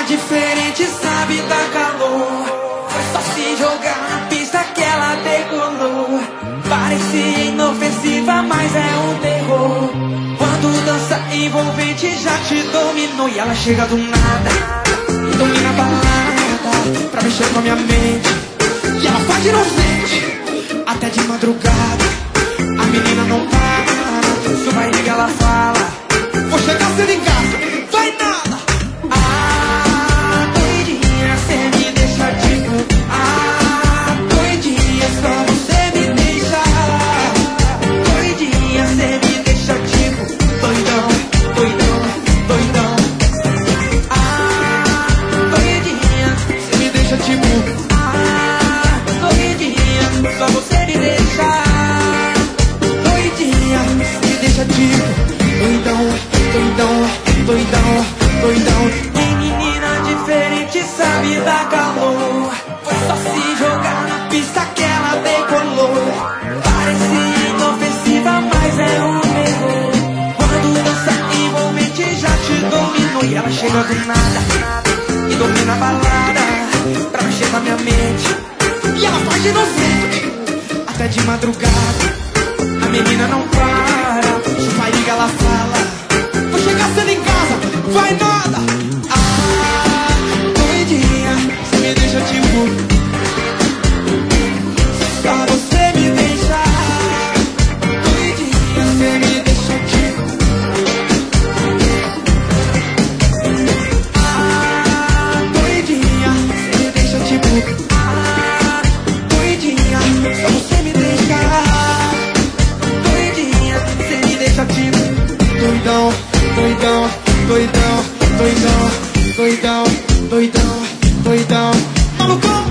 diferente, sabe dar calor. Foi só se jogar na pista que ela decolou. Parecia inofensiva, mas é um terror. Quando dança envolvente já te dominou. E ela chega do nada e domina a balada pra mexer com a minha mente. E ela faz inocente até de madrugada. A menina não para, se vai ligar ela fala: vou chegar cedo em casa, vai nada. Ah, doidinha, cê me deixa tipo. Ah, doidinha, só você me deixa. Doidinha, cê me deixa tipo. Doidão, doidão, doidão. Ah, doidinha, cê me deixa tipo. Ah, doidinha, só você me deixa. Doidinha, me deixa tipo. Doidão, doidão, doidão, doidão. Tem menina diferente, sabe dar calor. Foi só se jogar na pista que ela decolou. Parecia inofensiva, mas é um terror. Quando dança envolvente já te dominou. E ela chega do nada e domina a balada pra mexer com a minha mente. E ela faz de inocente até de madrugada. A menina não para, se vai ligar ela fala: vou chegar cedo em casa, vai nada. Ah, doidinha, cê me deixa tipo. Só você me deixa. Doidinha, cê me deixa tipo. Ah, doidinha, cê me deixa tipo. Ah, doidinha, só você me deixa. Tipo, doidão, doidão, doidão, doidão, doidão, doidão, doidão, malucão.